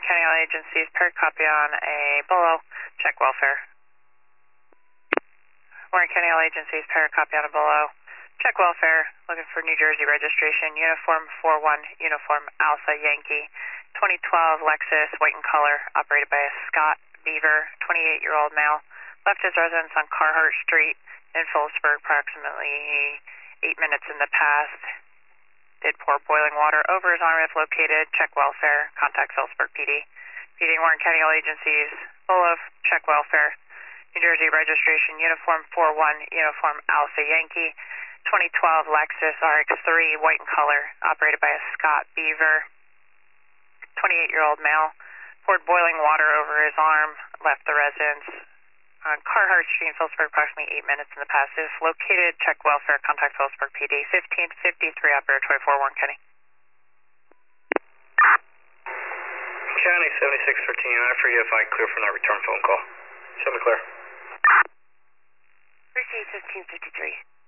County all agencies, per copy on a Bolo, check welfare. Warren County all agencies, per copy on a Bolo, check welfare, looking for New Jersey registration, uniform 41, uniform Alpha Yankee, 2012 Lexus, white in color, operated by a Scott Beaver, 28-year-old male, left his residence on Carhart Street in Phillipsburg approximately 8 minutes in the past. Did pour boiling water over his arm if located, check welfare, contact Phillipsburg PD. PD Warren County all agencies, Bolo, check welfare, New Jersey registration, uniform 41, uniform Alpha Yankee, 2012 Lexus RX-3, white in color, operated by a Scott Beaver, 28-year-old male, poured boiling water over his arm, left the residence on Carhart Street in Phillipsburg approximately 8 minutes in the past. If located, check welfare, contact Phillipsburg PD, 1553, operator 24, Warren County. County 7613, I forget if I clear from that return phone call. Show me clear. Proceed 1553.